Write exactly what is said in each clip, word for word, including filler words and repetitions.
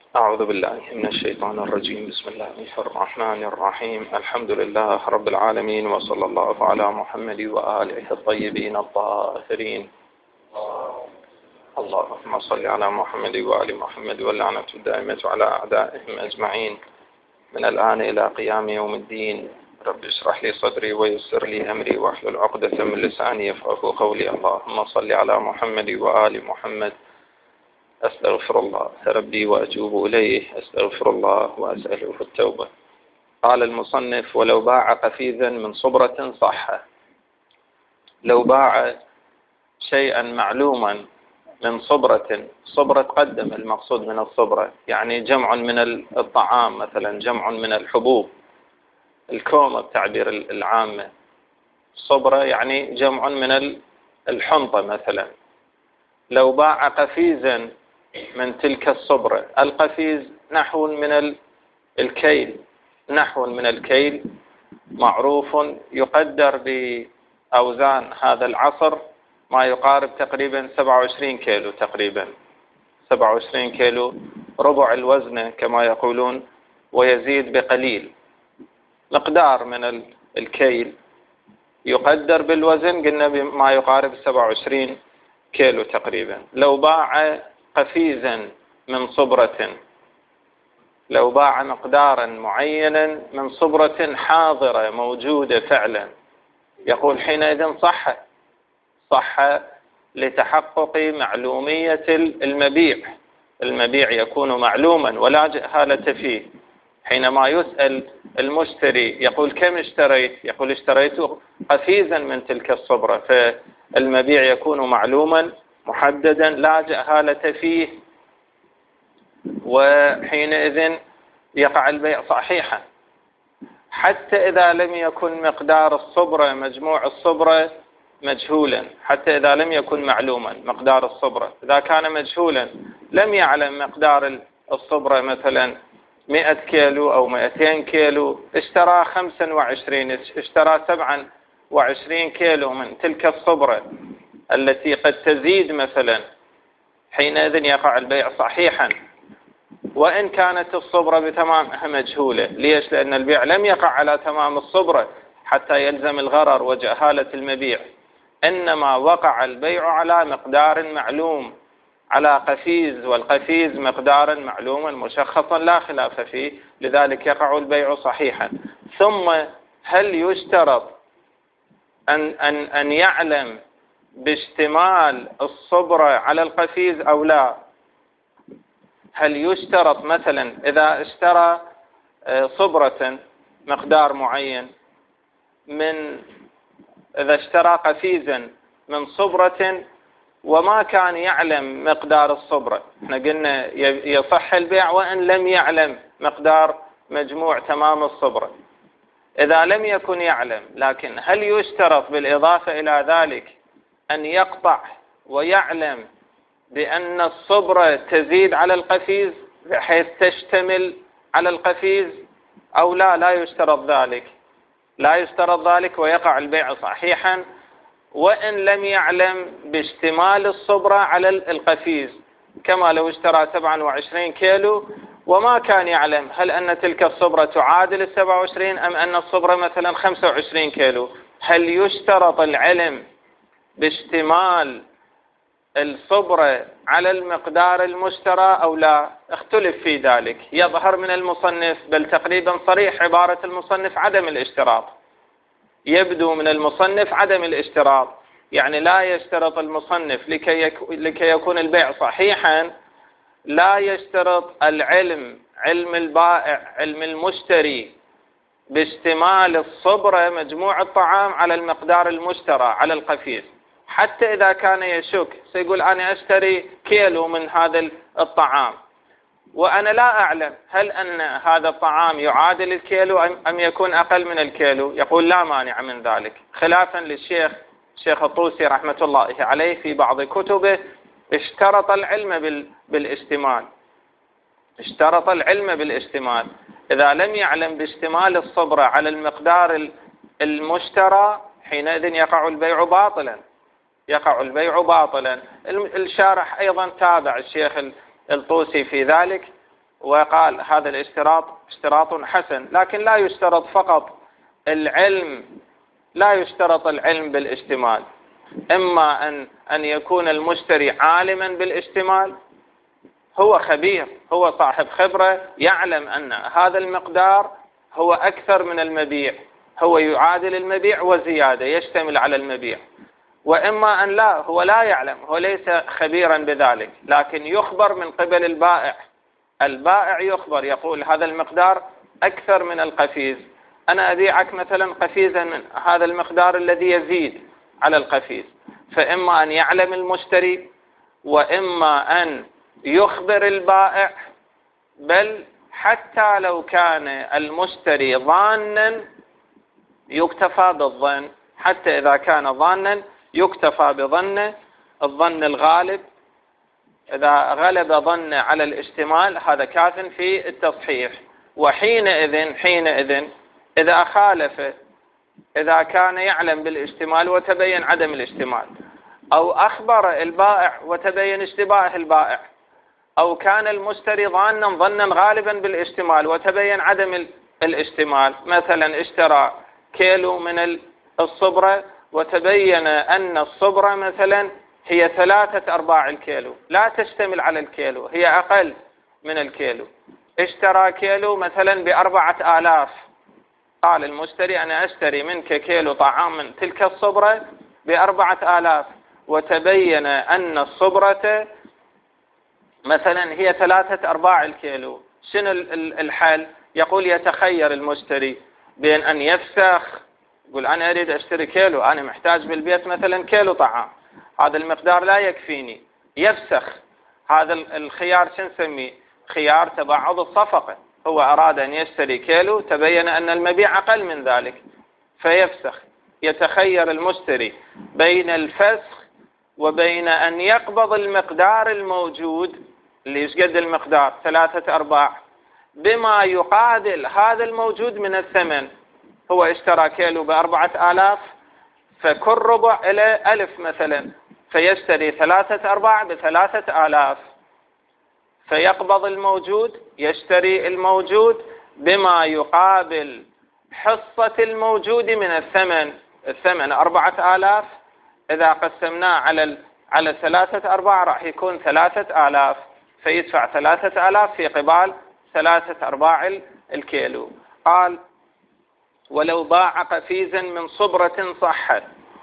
أعوذ بالله من الشيطان الرجيم. بسم الله الرحمن الرحيم. الحمد لله رب العالمين، وصلى الله على محمد وآله الطيبين الطاهرين. اللهم صل على محمد وآل محمد، واللعنة الدائمة على أعدائهم أجمعين من الآن إلى قيام يوم الدين. رب اشرح لي صدري ويسر لي أمري واحلل عقدة من لساني يفقهوا قولي. اللهم صل على محمد وآل محمد. أستغفر الله ربي وأتوب إليه، أستغفر الله وأسأله التوبة. قال المصنف: ولو باع قفيزا من صبرة صح. لو باع شيئا معلوما من صبرة، صبرة قدم، المقصود من الصبرة يعني جمع من الطعام، مثلا جمع من الحبوب، الكومة بتعبير العامة. صبرة يعني جمع من الحنطة مثلا. لو باع قفيزا من تلك الصبرة، القفيز نحو من الكيل، نحو من الكيل معروف، يقدر بأوزان هذا العصر ما يقارب تقريبا سبعة وعشرين كيلو، تقريبا سبعة وعشرين كيلو، ربع الوزن كما يقولون، ويزيد بقليل. مقدار من الكيل يقدر بالوزن، قلنا بما يقارب سبعة وعشرين كيلو تقريبا. لو باع قفيزا من صبرة، لو باع مقدارا معينا من صبرة حاضرة موجودة فعلا، يقول حينئذ صح، صح لتحقق معلومية المبيع. المبيع يكون معلوما ولا جهالة فيه. حينما يسأل المشتري يقول كم اشتريت، يقول اشتريت قفيزا من تلك الصبرة، فالمبيع يكون معلوما محددا لا جهالة فيه، وحينئذ يقع البيع صحيحا. حتى إذا لم يكن مقدار الصبرة، مجموع الصبرة مجهولا، حتى إذا لم يكن معلوما مقدار الصبرة، إذا كان مجهولا لم يعلم مقدار الصبرة مثلا مئة كيلو أو مئتين كيلو، اشترى خمسة وعشرين، اشترى سبعة وعشرين كيلو من تلك الصبرة التي قد تزيد مثلا، حينئذ يقع البيع صحيحا وإن كانت الصبرة بتمامها مجهولة. ليش؟ لأن البيع لم يقع على تمام الصبرة حتى يلزم الغرر وجهالة المبيع، إنما وقع البيع على مقدار معلوم، على قفيز، والقفيز مقدارا معلوما مشخصا لا خلاف فيه، لذلك يقع البيع صحيحا. ثم هل يشترط أن, أن, أن يعلم باشتمال الصبرة على القفيز أو لا؟ هل يشترط مثلا إذا اشترى صبرة مقدار معين، من إذا اشترى قفيزا من صبرة وما كان يعلم مقدار الصبرة، احنا قلنا يصح البيع وإن لم يعلم مقدار مجموع تمام الصبرة. إذا لم يكن يعلم، لكن هل يشترط بالإضافة إلى ذلك أن يقطع ويعلم بأن الصبرة تزيد على القفيز بحيث تشتمل على القفيز أو لا؟ لا يشترط ذلك، لا يشترط ذلك ويقع البيع صحيحا وإن لم يعلم باشتمال الصبرة على القفيز، كما لو اشترى سبعة وعشرين كيلو وما كان يعلم هل أن تلك الصبرة تعادل السبعة وعشرين أم أن الصبرة مثلا خمسة وعشرين كيلو. هل يشترط العلم باشتمال الصبرة على المقدار المشترى أو لا؟ اختلف في ذلك. يظهر من المصنف، بل تقريبا صريح عبارة المصنف، عدم الاشتراط. يبدو من المصنف عدم الاشتراط، يعني لا يشترط المصنف لكي لكي يكون البيع صحيحا، لا يشترط العلم، علم البائع، علم المشتري باشتمال الصبرة مجموع الطعام على المقدار المشترى على القفيز. حتى إذا كان يشك، سيقول أنا أشتري كيلو من هذا الطعام وأنا لا أعلم هل أن هذا الطعام يعادل الكيلو أم يكون أقل من الكيلو، يقول لا مانع من ذلك، خلافا للشيخ الشيخ الطوسي رحمة الله عليه في بعض كتبه اشترط العلم بالاشتمال، اشترط العلم بالاشتمال. إذا لم يعلم باشتمال الصبرة على المقدار المشترى حينئذ يقع البيع باطلا، يقع البيع باطلا. الشارح أيضا تابع الشيخ الطوسي في ذلك، وقال هذا الاشتراط اشتراط حسن، لكن لا يشترط فقط العلم، لا يشترط العلم بالاشتمال، إما أن أن يكون المشتري عالما بالاشتمال، هو خبير، هو صاحب خبرة، يعلم أن هذا المقدار هو أكثر من المبيع، هو يعادل المبيع وزيادة، يشتمل على المبيع. وإما أن لا، هو لا يعلم، هو ليس خبيرا بذلك، لكن يخبر من قبل البائع. البائع يخبر، يقول هذا المقدار أكثر من القفيز، أنا أبيعك مثلا قفيزا من هذا المقدار الذي يزيد على القفيز. فإما أن يعلم المشتري، وإما أن يخبر البائع. بل حتى لو كان المشتري ظانا يكتفى بالظن، حتى إذا كان ظانا يكتفى بظنه، الظن الغالب، إذا غلب ظن على الاشتمال هذا كاف في التصحيح. وحينئذ حينئذ إذا خالف، إذا كان يعلم بالاشتمال وتبين عدم الاشتمال، أو أخبر البائع وتبين اشتباه البائع، أو كان المشتري ظانا ظنا غالبا بالاشتمال وتبين عدم الاشتمال، مثلا اشترى كيلو من الصبرة وتبين أن الصبرة مثلا هي ثلاثة أرباع الكيلو، لا تشتمل على الكيلو، هي أقل من الكيلو. اشترى كيلو مثلا بأربعة آلاف، قال المشتري أنا أشتري منك كيلو طعام من تلك الصبرة بأربعة آلاف، وتبين أن الصبرة مثلا هي ثلاثة أرباع الكيلو. شنو الحل؟ يقول يتخير المشتري بين أن يفسخ، يقول أنا أريد أشتري كيلو، أنا محتاج بالبيت مثلا كيلو طعام، هذا المقدار لا يكفيني، يفسخ. هذا الخيار شو نسميه؟ خيار تباعد الصفقة. هو أراد أن يشتري كيلو، تبين أن المبيع أقل من ذلك فيفسخ. يتخير المشتري بين الفسخ وبين أن يقبض المقدار الموجود اللي يشقد المقدار ثلاثة أرباع بما يقابل هذا الموجود من الثمن. هو اشترى كيلو بأربعة آلاف، فكل ربع إلى ألف مثلا، فيشتري ثلاثة أرباع بثلاثة آلاف، فيقبض الموجود، يشتري الموجود بما يقابل حصة الموجود من الثمن. الثمن أربعة آلاف، إذا قسمناه على على ثلاثة أرباع راح يكون ثلاثة آلاف، فيدفع ثلاثة آلاف في قبال ثلاثة أرباع الكيلو. قال ولو باع قفيزا من صبرة صحت.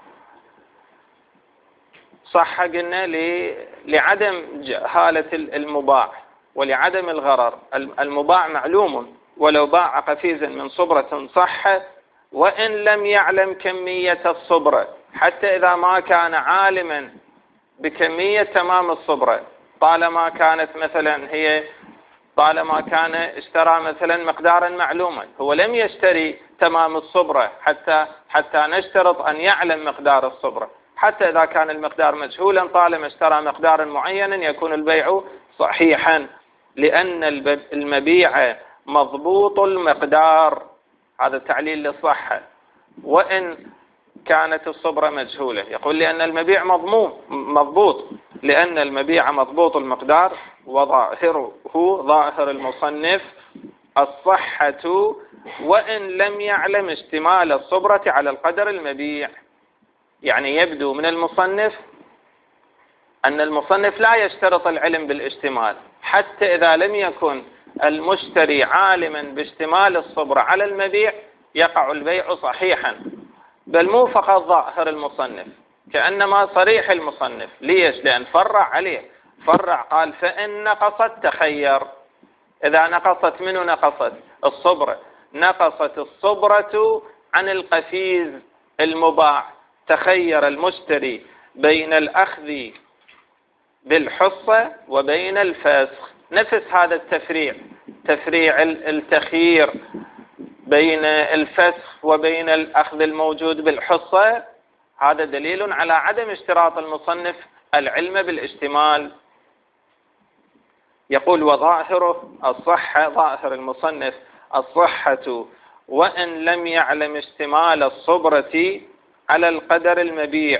صح قلنا لعدم جهالة المباع ولعدم الغرر. المباع معلوم، ولو باع قفيزا من صبرة صح وإن لم يعلم كمية الصبرة، حتى إذا ما كان عالما بكمية تمام الصبرة، طالما كانت مثلا هي طالما كان اشترى مثلا مقدارا معلوما، هو لم يشتري تمام الصبرة حتى حتى نشترط أن يعلم مقدار الصبرة. حتى إذا كان المقدار مجهولا، طالما اشترى مقدارا معينا يكون البيع صحيحا، لأن المبيع مضبوط المقدار. هذا تعليل للصحة. وإن كانت الصبرة مجهولة، يقول لأن المبيع مضمون مضبوط، لأن المبيع مضبوط المقدار. وظاهره ظاهر المصنف الصحة وإن لم يعلم اشتمال الصبرة على القدر المبيع. يعني يبدو من المصنف أن المصنف لا يشترط العلم بالاشتمال، حتى إذا لم يكن المشتري عالما باشتمال الصبرة على المبيع يقع البيع صحيحا. بل مو فقط ظاهر المصنف، كأنما صريح المصنف. ليش؟ لأن فرع عليه، فرع قال فإن نقصت تخير. إذا نقصت منه نقصت الصبرة، نقصت الصبرة عن القفيز المباع، تخير المشتري بين الأخذ بالحصة وبين الفسخ. نفس هذا التفريع، تفريع التخيير بين الفسخ وبين الأخذ الموجود بالحصة، هذا دليل على عدم اشتراط المصنف العلم بالاشتمال. يقول وظاهره الصحة، ظاهر المصنف الصحة وإن لم يعلم اشتمال الصبرة على القدر المبيع.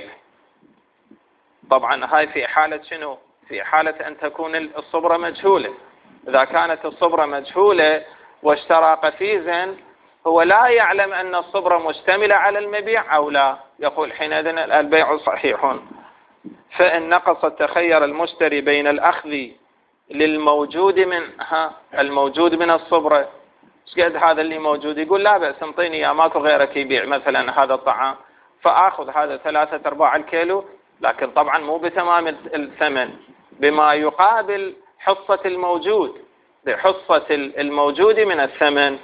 طبعا هاي في حالة شنو؟ في حالة أن تكون الصبرة مجهولة، إذا كانت الصبرة مجهولة واشترى قفيزا، هو لا يعلم أن الصبرة مشتملة على المبيع أو لا، يقول حينئذ البيع صحيح. فإن نقص تخير المشتري بين الأخذ للموجود منها الموجود من الصبرة. قد هذا اللي موجود، يقول لا بأس انطيني يا ماكو غيرك يبيع مثلا هذا الطعام، فآخذ هذا ثلاثة أرباع الكيلو، لكن طبعا مو بتمام الثمن، بما يقابل حصة الموجود، بحصة الموجود من الثمن.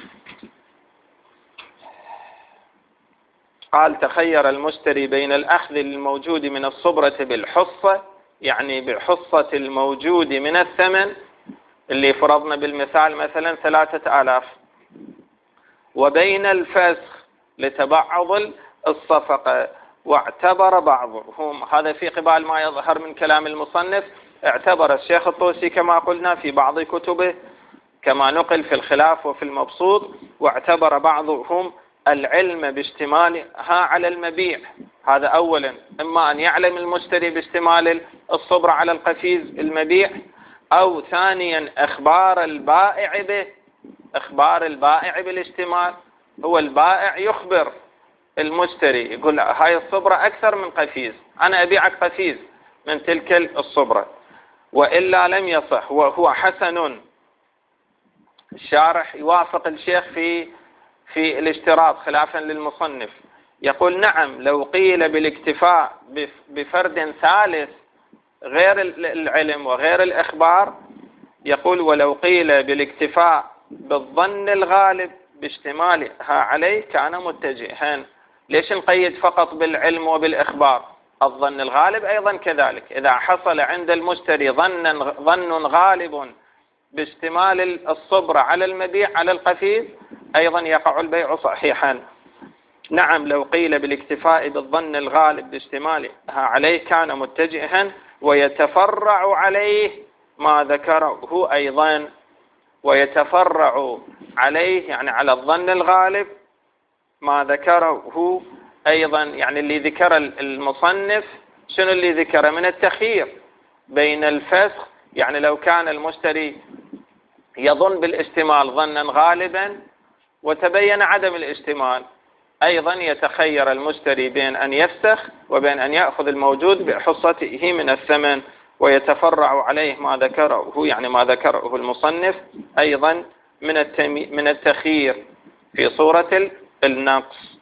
قال تخير المشتري بين الأخذ الموجود من الصبرة بالحصة، يعني بحصة الموجود من الثمن اللي فرضنا بالمثال مثلا ثلاثة آلاف، وبين الفسخ لتبعض الصفقة. واعتبر بعضهم، هذا في قبال ما يظهر من كلام المصنف، اعتبر الشيخ الطوسي كما قلنا في بعض كتبه كما نقل في الخلاف وفي المبسوط، واعتبر بعضهم العلم باشتمالها على المبيع. هذا أولا، إما أن يعلم المشتري باشتمال الصبر على القفيز المبيع، أو ثانيا إخبار البائع به، إخبار البائع بالاشتمال. هو البائع يخبر المشتري يقول هاي الصبرة أكثر من قفيز، أنا أبيعك قفيز من تلك الصبرة، وإلا لم يصح. وهو حسن، الشارح يوافق الشيخ في في الاشتراط خلافا للمصنف، يقول نعم لو قيل بالاكتفاء بفرد ثالث غير العلم وغير الإخبار، يقول ولو قيل بالاكتفاء بالظن الغالب باشتمالها عليه كان متجها. ليش نقيد فقط بالعلم وبالإخبار؟ الظن الغالب أيضا كذلك، إذا حصل عند المشتري ظن ظن غالب باشتمال الصبر على المبيع على القفيز أيضا يقع البيع صحيحا. نعم لو قيل بالاكتفاء بالظن الغالب باشتمالها عليه كان متجها، ويتفرع عليه ما ذكره أيضا، ويتفرع عليه يعني على الظن الغالب ما ذكره أيضا، يعني اللي ذكر المصنف شنو اللي ذكر من التخيير بين الفسخ، يعني لو كان المشتري يظن بالاشتمال ظنا غالبا وتبين عدم الاشتمال، أيضا يتخير المشتري بين أن يفسخ وبين أن يأخذ الموجود بحصته من الثمن، ويتفرع عليه ما ذكره يعني ما ذكره المصنف أيضا من من التخيير في صورة النقص.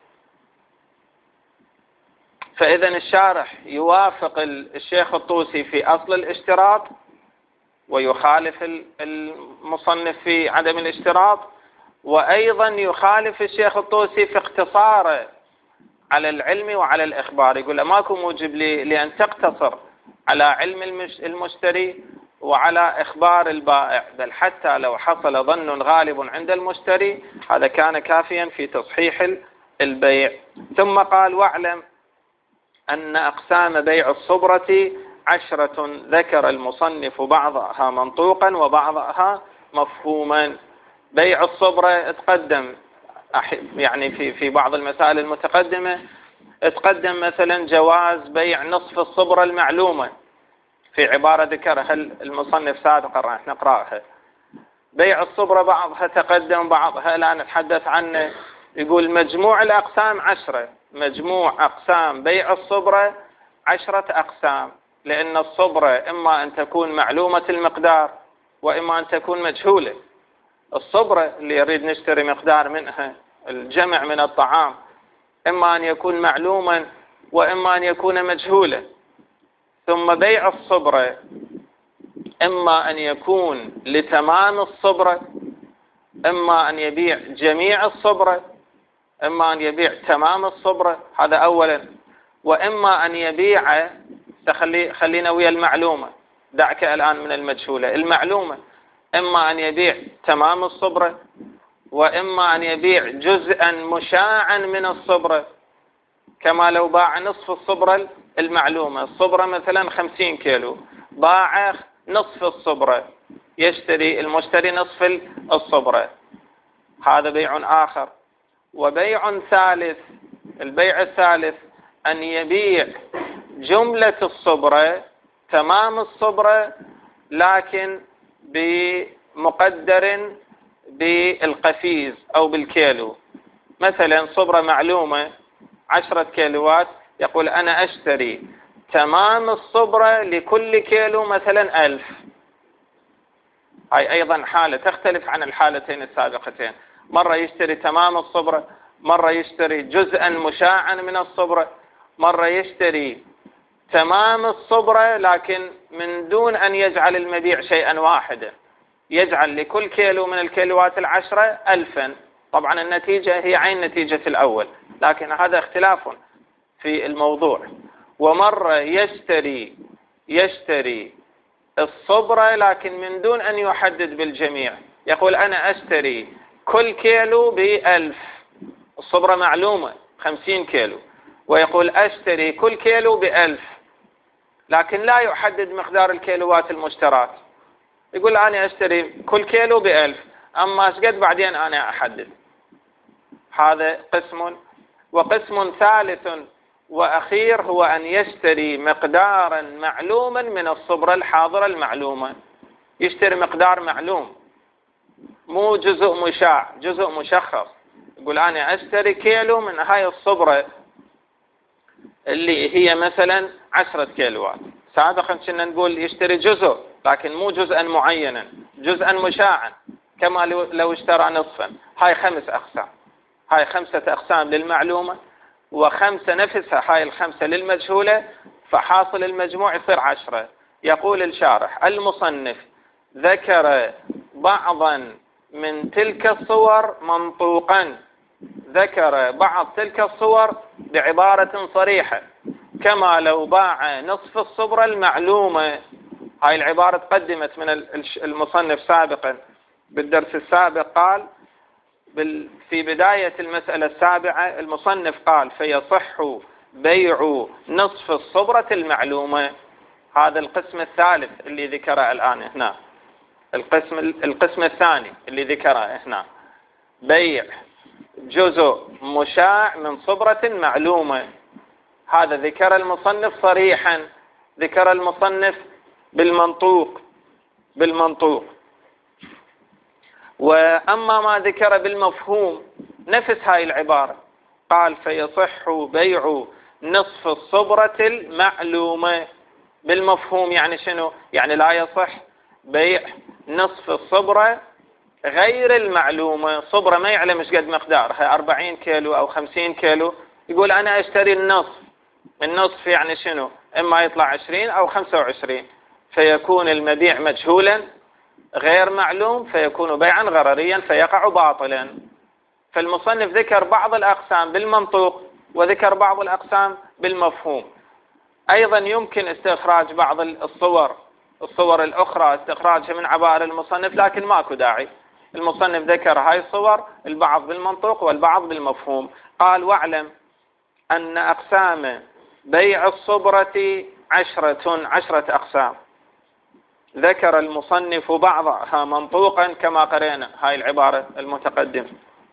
فإذا الشارح يوافق الشيخ الطوسي في أصل الاشتراط ويخالف المصنف في عدم الاشتراط، وأيضا يخالف الشيخ الطوسي في اقتصاره على العلم وعلى الإخبار. يقول ماكو موجب لأن تقتصر على علم المشتري وعلى إخبار البائع، بل حتى لو حصل ظن غالب عند المشتري هذا كان كافيا في تصحيح البيع. ثم قال واعلم أن أقسام بيع الصبرة عشرة ذكر المصنف بعضها منطوقا وبعضها مفهوما. بيع الصبرة تقدم يعني في في بعض المسائل المتقدمة تقدم مثلا جواز بيع نصف الصبرة المعلومة في عبارة ذكرها المصنف سابقا راح نقرأها. بيع الصبرة بعضها تقدم بعضها لا نتحدث عنه. يقول مجموع الأقسام عشرة، مجموع أقسام بيع الصبرة عشرة أقسام، لأن الصبرة إما أن تكون معلومة المقدار وإما أن تكون مجهولة. الصبرة اللي يريد نشتري مقدار منها الجمع من الطعام إما أن يكون معلوما وإما أن يكون مجهولا. ثم بيع الصبرة إما أن يكون لتمام الصبرة، إما أن يبيع جميع الصبرة، إما أن يبيع تمام الصبرة، هذا أولا. وإما أن يبيع تخلي خلينا ويا المعلومة، دعك الآن من المجهولة. المعلومة إما أن يبيع تمام الصبرة وإما أن يبيع جزءا مشاعا من الصبرة، كما لو باع نصف الصبرة المعلومة. الصبرة مثلا خمسين كيلو، باع نصف الصبرة، يشتري المشتري نصف الصبرة، هذا بيع آخر. وبيع ثالث، البيع الثالث أن يبيع جملة الصبرة تمام الصبرة لكن بمقدر بالقفيز أو بالكيلو. مثلا صبرة معلومة عشرة كيلوات، يقول أنا أشتري تمام الصبرة لكل كيلو مثلا ألف. هاي أيضا حالة تختلف عن الحالتين السابقتين، مرة يشتري تمام الصبرة، مرة يشتري جزءا مشاعا من الصبرة، مرة يشتري تمام الصبرة لكن من دون أن يجعل المبيع شيئا واحدا، يجعل لكل كيلو من الكيلوات العشرة ألفا. طبعا النتيجة هي عين نتيجة الأول، لكن هذا اختلاف في الموضوع. ومرة يشتري يشتري الصبرة لكن من دون أن يحدد بالجميع، يقول أنا أشتري كل كيلو بألف، الصبرة معلومة خمسين كيلو، ويقول أشتري كل كيلو بألف، لكن لا يحدد مقدار الكيلوات المشترات، يقول أنا أشتري كل كيلو بألف، أما أشقد بعدين أنا أحدد. هذا قسم. وقسم ثالث وأخير هو أن يشتري مقدارا معلوما من الصبرة الحاضرة المعلومة، يشتري مقدار معلوم مو جزء مشاع، جزء مشخص، يقول أنا أشتري كيلو من هاي الصبرة اللي هي مثلا عشرة كيلوات. سابقا كنا نقول يشتري جزء لكن مو جزءا معينا، جزءا مشاعا، كما لو اشترى نصفا. هاي خمس أقسام، هاي خمسة أقسام للمعلومة وخمسة نفسها، هاي الخمسة للمجهولة، فحاصل المجموع يصير عشرة. يقول الشارح المصنف ذكر بعضا من تلك الصور منطوقا، ذكر بعض تلك الصور بعبارة صريحة، كما لو باع نصف الصبرة المعلومة. هاي العبارة قدمت من المصنف سابقا بالدرس السابق، قال في بداية المسألة السابعة المصنف قال فيصح بيع نصف الصبرة المعلومة. هذا القسم الثالث اللي ذكره الآن هنا. القسم القسم الثاني اللي ذكره هنا بيع جزء مشاع من صبرة معلومة. هذا ذكر المصنف صريحا، ذكر المصنف بالمنطوق بالمنطوق وأما ما ذكر بالمفهوم نفس هاي العبارة، قال فيصح بيع نصف الصبرة المعلومة. بالمفهوم يعني شنو؟ يعني لا يصح بيع نصف الصبرة غير المعلومة، صبرة ما يعلم ايش قد مقدارها، أربعين كيلو أو خمسين كيلو، يقول أنا أشتري النصف. النصف يعني شنو؟ إما يطلع عشرين أو خمسة وعشرين، فيكون المبيع مجهولا غير معلوم، فيكون بيعا غرريا فيقع باطلا. فالمصنف ذكر بعض الأقسام بالمنطوق وذكر بعض الأقسام بالمفهوم. أيضا يمكن استخراج بعض الصور الصور الأخرى استخراجها من عبارة المصنف، لكن ماكو داعي. المصنف ذكر هاي الصور البعض بالمنطوق والبعض بالمفهوم. قال واعلم أن أقسام بيع الصبرة عشرة عشرة أقسام، ذكر المصنف بعضها منطوقا كما قرأنا هاي العبارة المتقدمة،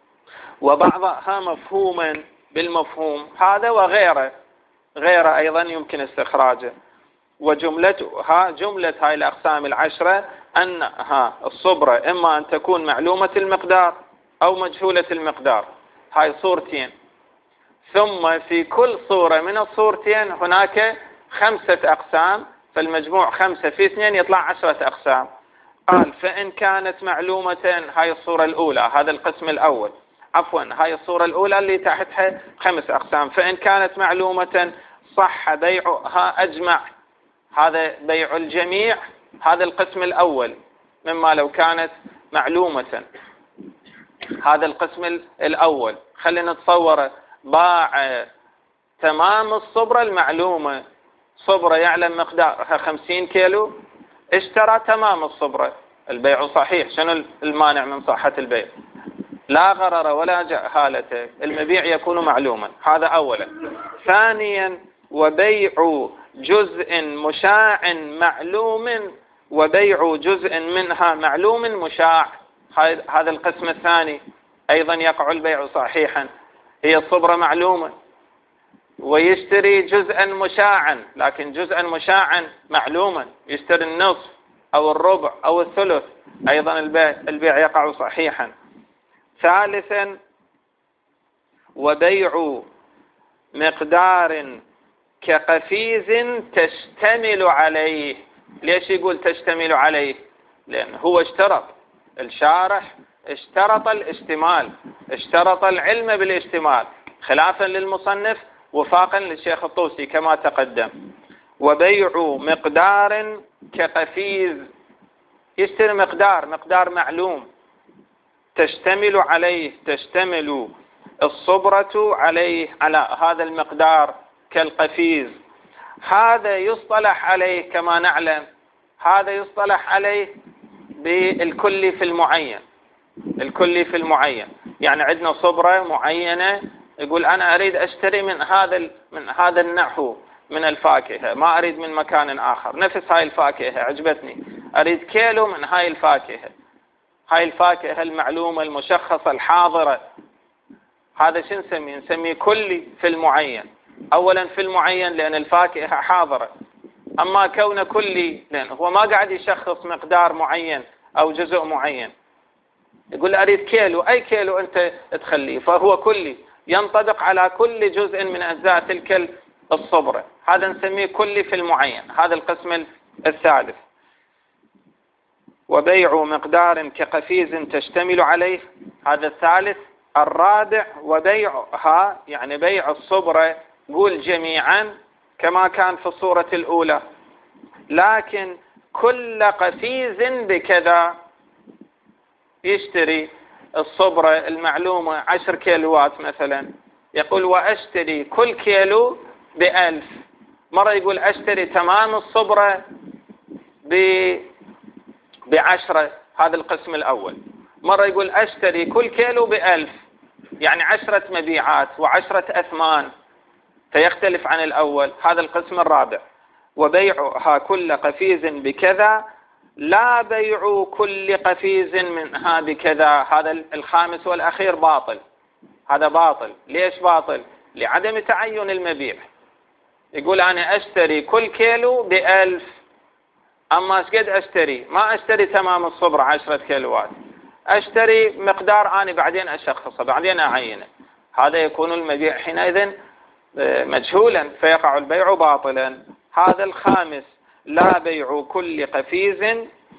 وبعضها مفهوما بالمفهوم، هذا وغيره غيره أيضا يمكن استخراجه. وجملتها جملة هاي الأقسام العشرة أنها الصبرة إما أن تكون معلومة المقدار أو مجهولة المقدار، هاي صورتين، ثم في كل صورة من الصورتين هناك خمسة أقسام، فالمجموع خمسة في اثنين يطلع عشرة أقسام. قال فإن كانت معلومة، هاي الصورة الأولى، هذا القسم الأول، عفوا هاي الصورة الأولى اللي تحتها خمس أقسام، فإن كانت معلومة صح بيعها أجمع، هذا بيع الجميع، هذا القسم الأول مما لو كانت معلومة. هذا القسم الأول خلينا نتصور باع تمام الصبرة المعلومة، صبرة يعلم مقدارها خمسين كيلو، اشترى تمام الصبرة، البيع صحيح. شنو المانع من صحة البيع؟ لا غرر ولا جهالة، المبيع يكون معلوما، هذا أولا. ثانيا وبيع جزء مشاع معلوم وبيع جزء منها معلوم مشاع، هذا القسم الثاني أيضا يقع البيع صحيحا. هي الصبرة معلومة ويشتري جزءا مشاعا، لكن جزءا مشاعا معلوما، يشتري النصف أو الربع أو الثلث أيضا البيع, البيع يقع صحيحا. ثالثا وبيع مقدار كقفيز تشتمل عليه. ليش يقول تشتمل عليه؟ لأن هو اشترط، الشارح اشترط الاشتمال، اشترط العلم بالاشتمال خلافا للمصنف وفاقا للشيخ الطوسي كما تقدم. وبيع مقدار كقفيز، يشتري مقدار مقدار معلوم تشتمل عليه، تشتمل الصبرة عليه على هذا المقدار كالقفيز. هذا يصطلح عليه كما نعلم، هذا يصطلح عليه بالكلي في المعين. الكلي في المعين يعني عندنا صبرة معينة، يقول أنا أريد أشتري من هذا من هذا النحو من الفاكهة، ما أريد من مكان آخر، نفس هاي الفاكهة عجبتني، أريد كيلو من هاي الفاكهة، هاي الفاكهة المعلومة المشخصة الحاضرة. هذا شو نسميه؟ نسميه كلي في المعين. أولا في المعين لأن الفاكهة حاضرة، أما كونه كلي لأن هو ما قاعد يشخص مقدار معين أو جزء معين، يقول أريد كيلو، أي كيلو أنت تخليه، فهو كلي ينطبق على كل جزء من أجزاء تلك الصبرة. هذا نسميه كلي في المعين، هذا القسم الثالث. وبيع مقدار كقفيز تشتمل عليه، هذا الثالث. الرابع وبيعها يعني بيع الصبرة قول جميعا كما كان في الصورة الأولى، لكن كل قفيز بكذا. يشتري الصبرة المعلومة عشر كيلوات مثلا، يقول وأشتري كل كيلو بألف. مرة يقول أشتري تمام الصبرة بعشرة، هذا القسم الأول. مرة يقول أشتري كل كيلو بألف، يعني عشرة مبيعات وعشرة أثمان، فيختلف عن الأول، هذا القسم الرابع. وبيعها كل قفيز بكذا، لا بيع كل قفيز منها بكذا. هذا الخامس والأخير باطل، هذا باطل. ليش باطل؟ لعدم تعين المبيع. يقول أنا أشتري كل كيلو بألف، أما ايش قد أشتري؟ ما أشتري تمام الصبر عشرة كيلوات، أشتري مقدار أنا بعدين أشخصه بعدين أعينه، هذا يكون المبيع حينئذ مجهولا فيقع البيع باطلا. هذا الخامس لا بيع كل قفيز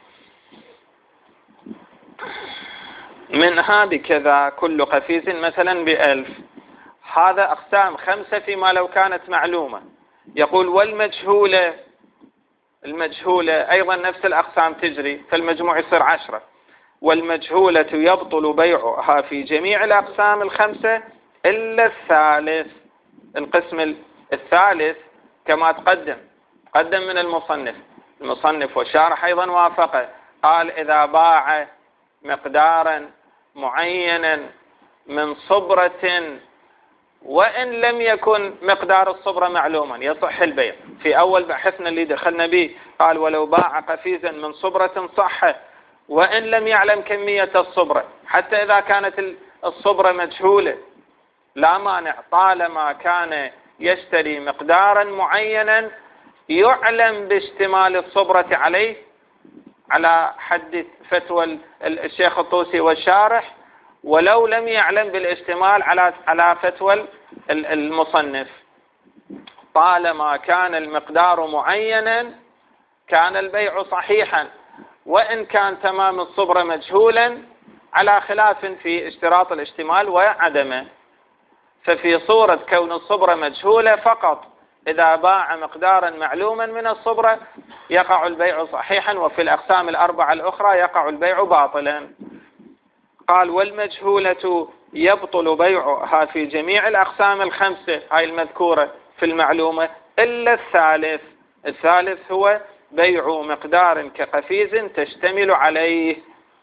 منها بكذا، كل قفيز مثلا بألف. هذا أقسام خمسة فيما لو كانت معلومة. يقول والمجهولة، المجهولة أيضا نفس الأقسام تجري، فالمجموع يصير عشرة. والمجهولة يبطل بيعها في جميع الأقسام الخمسة إلا الثالث. القسم الثالث كما تقدم قدم من المصنف، المصنف والشارح أيضا وافقه، قال إذا باع مقدارا معينا من صبرة وإن لم يكن مقدار الصبرة معلوما يصح البيع. في أول بحثنا اللي دخلنا به قال ولو باع قفيزا من صبرة صح وإن لم يعلم كمية الصبرة، حتى إذا كانت الصبرة مجهولة لا مانع، طالما كان يشتري مقدارا معينا يعلم باشتمال الصبرة عليه على حد فتوى الشيخ الطوسي والشارح، ولو لم يعلم بالاشتمال على على فتوى المصنف. طالما كان المقدار معينا كان البيع صحيحا، وإن كان تمام الصبرة مجهولا على خلاف في اشتراط الاشتمال وعدمه. ففي صورة كون الصبرة مجهولة فقط إذا باع مقدارا معلوما من الصبرة يقع البيع صحيحا، وفي الأقسام الأربعة الأخرى يقع البيع باطلا. قال والمجهولة يبطل بيعها في جميع الأقسام الخمسة هاي المذكورة في المعلومة إلا الثالث. الثالث هو بيع مقدار كقفيز تشتمل عليه.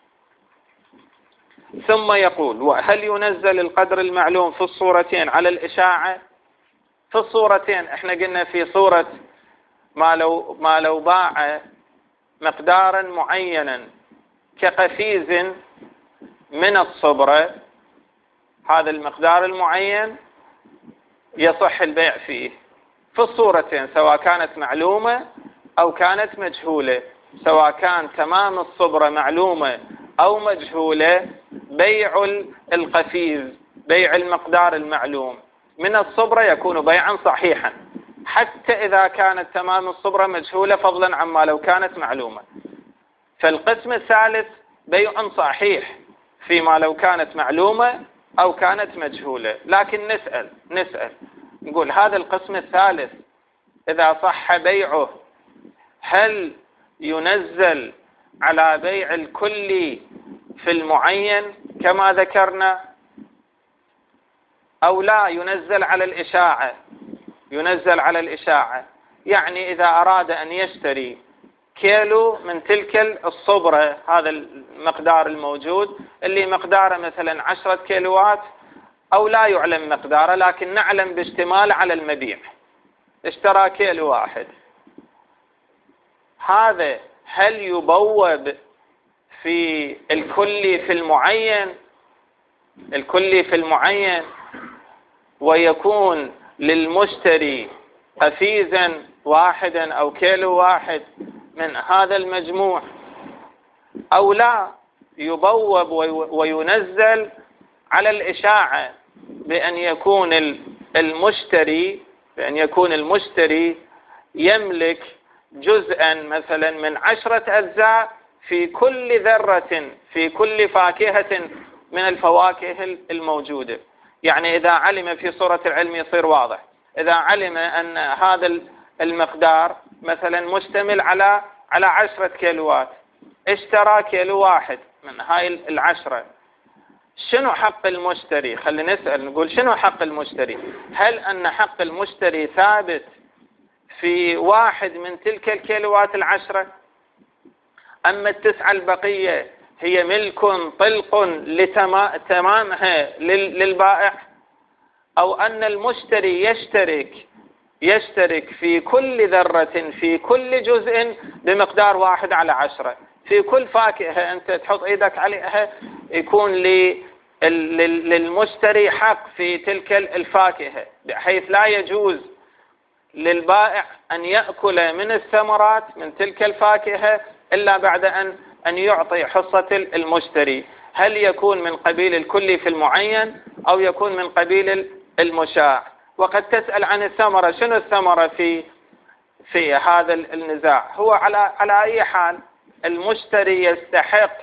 ثم يقول وهل ينزل القدر المعلوم في الصورتين على الإشاعة؟ في الصورتين احنا قلنا في صورة ما لو, ما لو باع مقدارا معينا كقفيز من الصبرة، هذا المقدار المعين يصح البيع فيه في الصورتين سواء كانت معلومة أو كانت مجهولة. سواء كان تمام الصبرة معلومة أو مجهولة بيع القفيز، بيع المقدار المعلوم من الصبرة يكون بيعا صحيحا، حتى إذا كانت تمام الصبرة مجهولة، فضلا عما لو كانت معلومة. فالقسم الثالث بيع صحيح فيما لو كانت معلومة أو كانت مجهولة. لكن نسأل نسأل نقول هذا القسم الثالث إذا صح بيعه هل ينزل على بيع الكل في المعين كما ذكرنا، أو لا ينزل على الإشاعة؟ ينزل على الإشاعة، يعني إذا أراد أن يشتري كيلو من تلك الصبرة، هذا المقدار الموجود اللي مقداره مثلا عشرة كيلوات أو لا يعلم مقداره لكن نعلم باشتمال على المبيع، اشترى كيلو واحد، هذا هل يبوب في الكل في المعين الكل في المعين ويكون للمشتري قفيزا واحدا أو كيلو واحد من هذا المجموع، أو لا يبوب وينزل على الإشاعة بأن يكون المشتري بأن يكون المشتري يملك جزءا مثلا من عشرة أجزاء في كل ذرة في كل فاكهة من الفواكه الموجودة. يعني إذا علم في صورة العلم يصير واضح، إذا علم أن هذا المقدار مثلا مشتمل على على عشرة كيلوات، اشترى كيلو واحد من هاي العشرة، شنو حق المشتري؟ خلينا نسأل نقول شنو حق المشتري؟ هل أن حق المشتري ثابت في واحد من تلك الكيلوات العشرة، أما التسعة البقية هي ملك طلق لتمامها للبائع، أو أن المشتري يشترك يشترك في كل ذرة في كل جزء بمقدار واحد على عشرة، في كل فاكهة أنت تحط إيدك عليها يكون للمشتري حق في تلك الفاكهة، بحيث لا يجوز للبائع أن يأكل من الثمرات من تلك الفاكهة إلا بعد أن أن يعطي حصة المشتري. هل يكون من قبيل الكل في المعين أو يكون من قبيل المشاع؟ وقد تسأل عن الثمرة، شنو الثمرة في في هذا النزاع؟ هو على على أي حال المشتري يستحق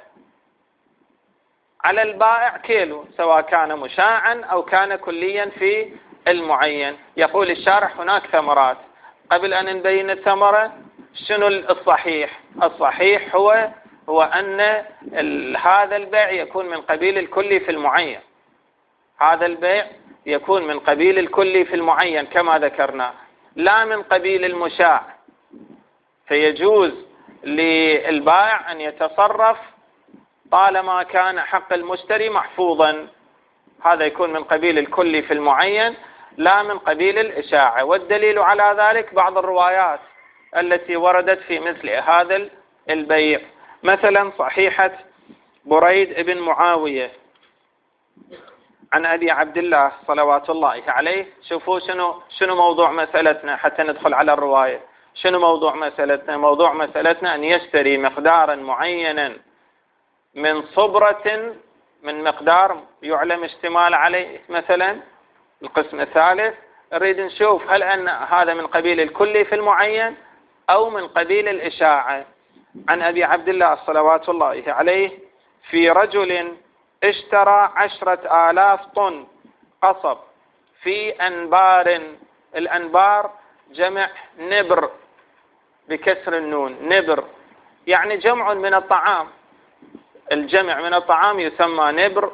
على البائع كيلو، سواء كان مشاعا أو كان كليا في المعين. يقول الشارح هناك ثمرات، قبل أن نبين الثمرة شنو الصحيح؟ الصحيح هو هو أن هذا البيع يكون من قبيل الكل في المعين، هذا البيع يكون من قبيل الكل في المعين كما ذكرنا، لا من قبيل المشاع. فيجوز للبائع أن يتصرف طالما كان حق المشتري محفوظا، هذا يكون من قبيل الكل في المعين لا من قبيل الإشاعة. والدليل على ذلك بعض الروايات التي وردت في مثل هذا البيع، مثلا صحيحة بريد بن معاوية عن أبي عبد الله صلوات الله عليه. شوفوا شنو شنو موضوع مسألتنا حتى ندخل على الرواية. شنو موضوع مسألتنا؟ موضوع مسألتنا أن يشتري مقدارا معينا من صبرة من مقدار يعلم اشتمال عليه. مثلا القسم الثالث نريد نشوف هل أن هذا من قبيل الكل في المعين أو من قبيل الإشاعة. عن أبي عبد الله صلوات الله عليه: في رجل اشترى عشرة آلاف طن قصب في أنبار. الأنبار جمع نبر بكسر النون، نبر يعني جمع من الطعام، الجمع من الطعام يسمى نبر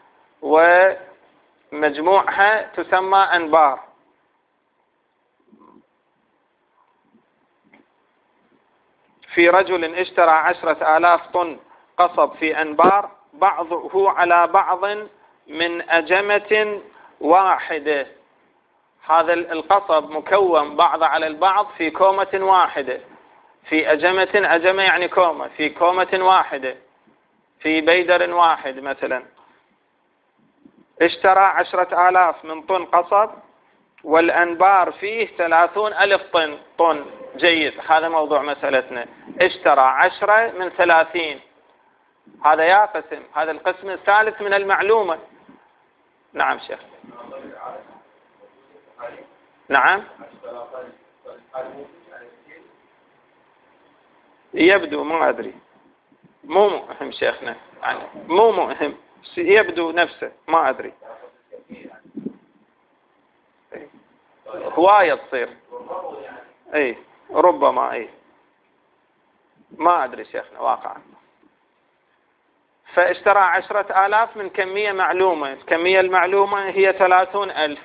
ومجموعها تسمى أنبار. في رجل اشترى عشرة آلاف طن قصب في أنبار بعضه على بعض من أجمة واحدة. هذا القصب مكون بعض على البعض في كومة واحدة، في أجمة، أجمة يعني كومة، في كومة واحدة، في بيدر واحد. مثلا اشترى عشرة آلاف من طن قصب والأنبار فيه ثلاثون ألف طن طن جيد. هذا موضوع مسألتنا. اشترى عشرة من ثلاثين، هذا يا قسم، هذا القسم الثالث من المعلومة. نعم شيخ. نعم يبدو، ما أدري، مو مهم شيخنا، يعني مو مهم، يبدو نفسه، ما أدري. هواية تصير، اي ربما، اي ما أدري شيخنا واقعا. فاشترى عشرة آلاف من كمية معلومة، الكمية المعلومة هي ثلاثون ألف،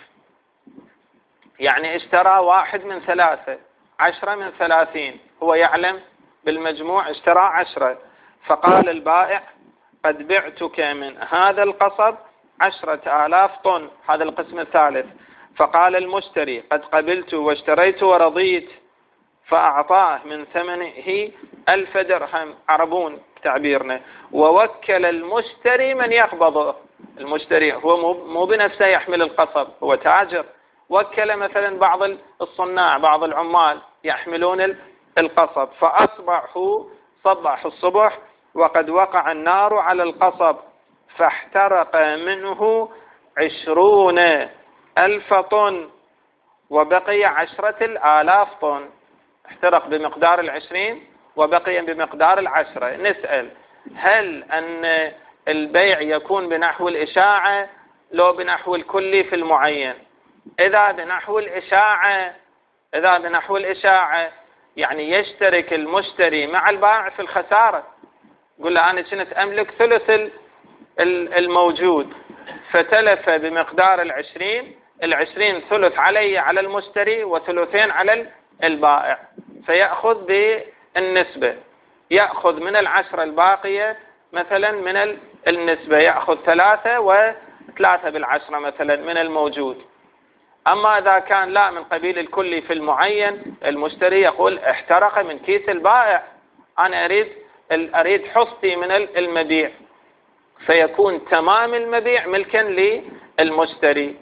يعني اشترى واحد من ثلاثة، عشرة من ثلاثين، هو يعلم بالمجموع اشترى عشرة. فقال البائع قد بعتك من هذا القصب عشرة آلاف طن، هذا القسم الثالث. فقال المشتري قد قبلت واشتريت ورضيت، فأعطاه من ثمنه ألف درهم، عربون تعبيرنا، ووكل المشتري من يقبضه. المشتري هو مو بنفسه يحمل القصب، هو تاجر، وكل مثلا بعض الصناع، بعض العمال يحملون القصب. فأصبحوا صبح الصبح وقد وقع النار على القصب، فاحترق منه عشرون ألف طن وبقي عشرة الآلاف طن. احترق بمقدار العشرين وبقي بمقدار العشرة. نسأل هل أن البيع يكون بنحو الإشاعة لو بنحو الكلي في المعين؟ إذا بنحو الإشاعة إذا بنحو الإشاعة يعني يشترك المشتري مع البائع في الخسارة. يقول له أنا كنت أملك ثلث الموجود، فتلف بمقدار العشرين، العشرين ثلث علي على المشتري وثلثين على البائع، فيأخذ بالنسبة، يأخذ من العشرة الباقية مثلا من النسبة، يأخذ ثلاثة وثلاثة بالعشرة مثلا من الموجود. أما إذا كان لا من قبيل الكلي في المعين، المشتري يقول احترق من كيس البائع، أنا أريد أريد حصتي من المبيع، فيكون تمام المبيع ملكا للمشتري،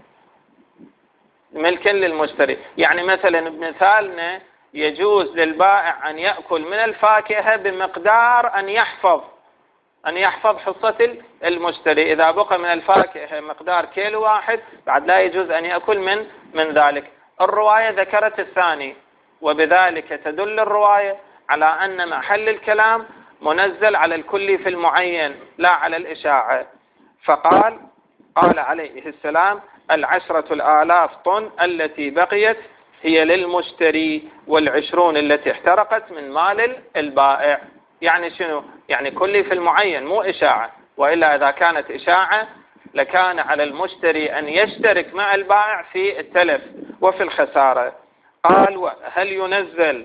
ملكا للمشتري. يعني مثلا بمثالنا يجوز للبائع أن يأكل من الفاكهة بمقدار أن يحفظ أن يحفظ حصة المشتري. إذا بقى من الفاكهة مقدار كيلو واحد، بعد لا يجوز أن يأكل من من ذلك. الرواية ذكرت الثاني، وبذلك تدل الرواية على أن محل الكلام منزل على الكل في المعين لا على الإشاعة. فقال قال عليه السلام العشرة الآلاف طن التي بقيت هي للمشتري، والعشرون التي احترقت من مال البائع. يعني شنو؟ يعني كلي في المعين مو إشاعة، وإلا إذا كانت إشاعة لكان على المشتري أن يشترك مع البائع في التلف وفي الخسارة. قال هل ينزل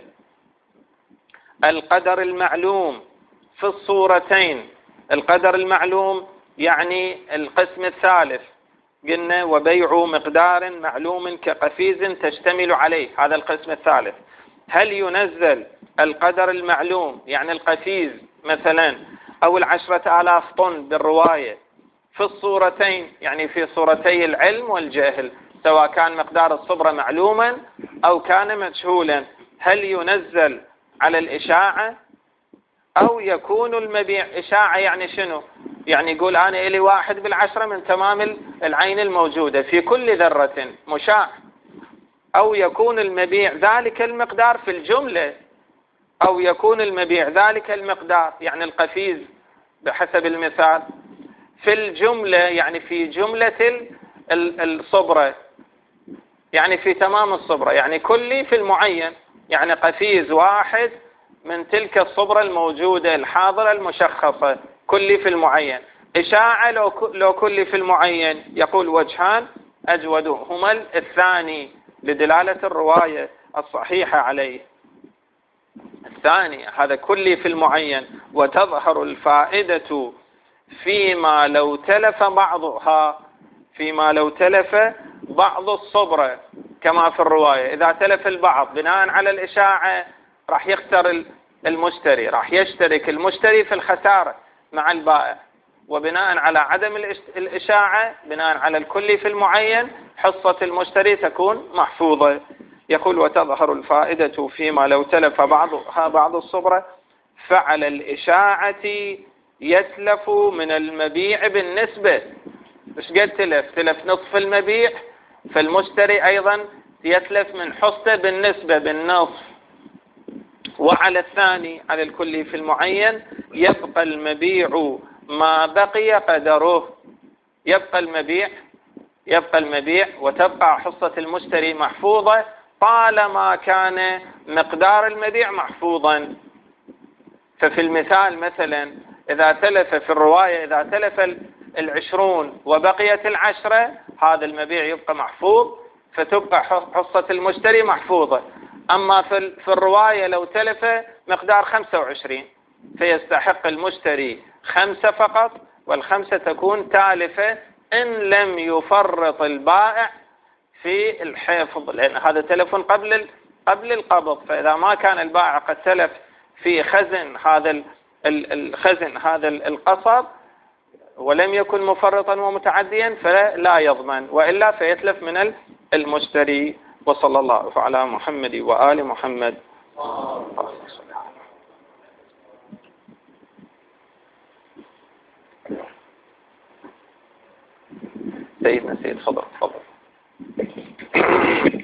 القدر المعلوم في الصورتين؟ القدر المعلوم يعني القسم الثالث، قلنا وبيع مقدار معلوم كقفيز تشتمل عليه، هذا القسم الثالث. هل ينزل القدر المعلوم يعني القفيز مثلا أو العشرة آلاف طن بالرواية في الصورتين، يعني في صورتي العلم والجهل، سواء كان مقدار الصبرة معلوما أو كان مجهولا، هل ينزل على الإشاعة أو يكون المبيع إشاعة؟ يعني شنو؟ يعني يقول أنا إلي واحد بالعشرة من تمام العين الموجودة في كل ذرة مشاع، أو يكون المبيع ذلك المقدار في الجملة، أو يكون المبيع ذلك المقدار يعني القفيز بحسب المثال في الجملة، يعني في جملة الصبرة، يعني في تمام الصبرة، يعني كلي في المعين، يعني قفيز واحد من تلك الصبرة الموجودة الحاضرة المشخصة كلي في المعين. إشاعة لو كلي في المعين، يقول وجهان أجودهما الثاني لدلالة الرواية الصحيحة عليه. الثاني هذا كلي في المعين، وتظهر الفائدة فيما لو تلف بعضها، فيما لو تلف بعض الصبرة كما في الرواية. إذا تلف البعض بناء على الإشاعة راح يخسر المشتري، راح يشترك المشتري في الخسارة مع البائع. وبناء على عدم الإشاعة بناء على الكلي في المعين حصة المشتري تكون محفوظة. يقول وتظهر الفائدة فيما لو تلف بعضها بعض الصبرة فعلى الإشاعة يتلف من المبيع بالنسبة. مش قد تلف تلف نصف المبيع، فالمشتري أيضا يتلف من حصته بالنسبة بالنصف. وعلى الثاني على الكلي في المعين يبقى المبيع ما بقي قدره، يبقى المبيع يبقى المبيع وتبقى حصة المشتري محفوظة طالما كان مقدار المبيع محفوظا. ففي المثال مثلا إذا تلف في الرواية إذا تلف العشرون وبقيت العشرة هذا المبيع يبقى محفوظ فتبقى حصة المشتري محفوظة. أما في الرواية لو تلف مقدار خمسة وعشرين فيستحق المشتري خمسة فقط، والخمسة تكون تالفة إن لم يفرط البائع في الحفظ، لأن هذا تلف قبل قبل القبض. فإذا ما كان البائع قد تلف في خزن هذا الخزن هذا القصب ولم يكن مفرطا ومتعديا فلا يضمن، وإلا فيتلف من المشتري. وصلى الله على محمد وآل محمد. سيدنا سيد فضل فضل